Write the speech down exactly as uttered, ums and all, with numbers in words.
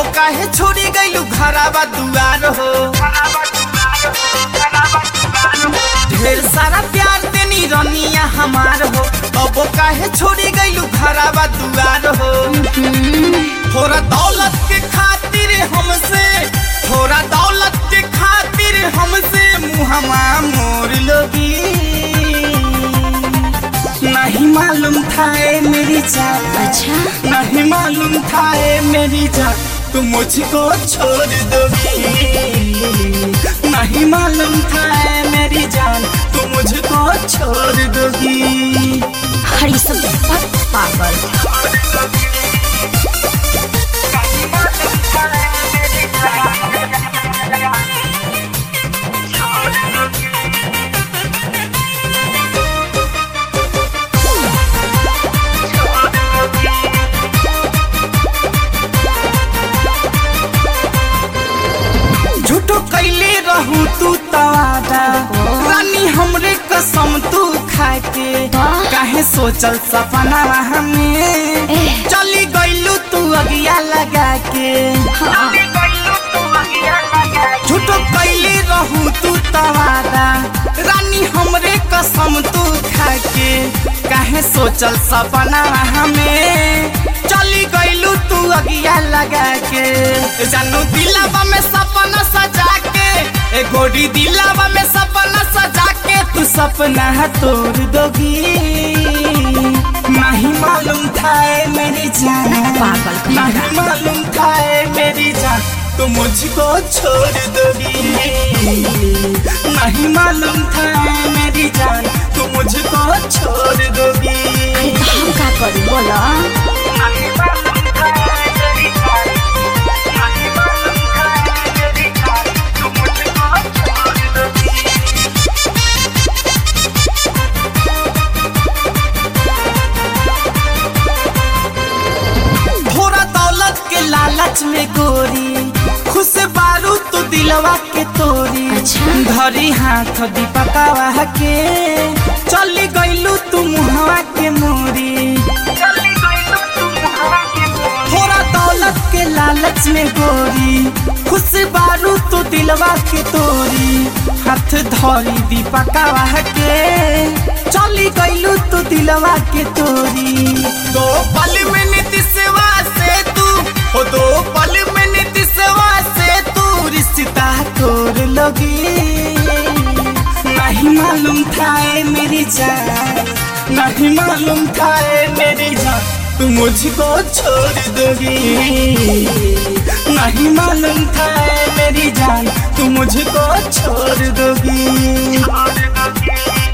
काहे छोड़ी गइलू घरावा दुआर हो। ढेर सारा प्यार देनी रनिया हमार हो, तब काहे छोड़ी गइलू घरावा दुआर हो। थोड़ा दौलत के खातिर हमसे, थोड़ा दौलत के खातिर हमसे मुहमा मोर लोगी। नहीं मालूम था ए मेरी जान, अच्छा नहीं मालूम था ए मेरी जान तुम मुझको छोड़ दोगी। नहीं मालूम था ए मेरी जान तुम मुझको छोड़ दोगी। हरी सब पागल। झूठो कैले रहू तू तवादा रानी हमरे कसम तू खाके। काहे सोचल सपना हमें चली गइलू तू अगिया लगा के। झूठो कैले रहू तू तवादा रानी हमरे कसम तू खाके। काहे सोचल सपना हमें चली गइलू तू अगिया लगा के। जानू दिलावा में सपना सजा के, ए गोरी दिलावा में सपना सजा के तू सपना तोड़ दोगी। नहीं मालूम था ए मेरी जान, पागल नहीं मालूम था ए मेरी जान तू मुझको छोड़ दोगी। नहीं मालूम था ए मेरी जान तू मुझको छोड़ दोगी। अरे हम का करी बोला। थोड़ा दौलत के लालच में गोरी खुश बारू तू दिलवा के तोरी। अच्छा। धरी हाथ दीपकवा के चली गइलू तू मुहवा के मोरी। थोड़ा दौलत के लालच में गोरी खुश बारू तू दिलवा के तोरी। हाथ धरी दीपकवा के चली गइलू तू दिलवा के तोरी। दो पल में नीतीशवा से तू हो, दो पल में नीतीशवा से तू रिश्ता तोड़ लोगी। नहीं मालूम था ए मेरी जान, नहीं मालूम था ए मेरी जान तू मुझको छोड़ दोगी। नहीं मालूम था ए मेरी जान तू मुझको छोड़ दोगी।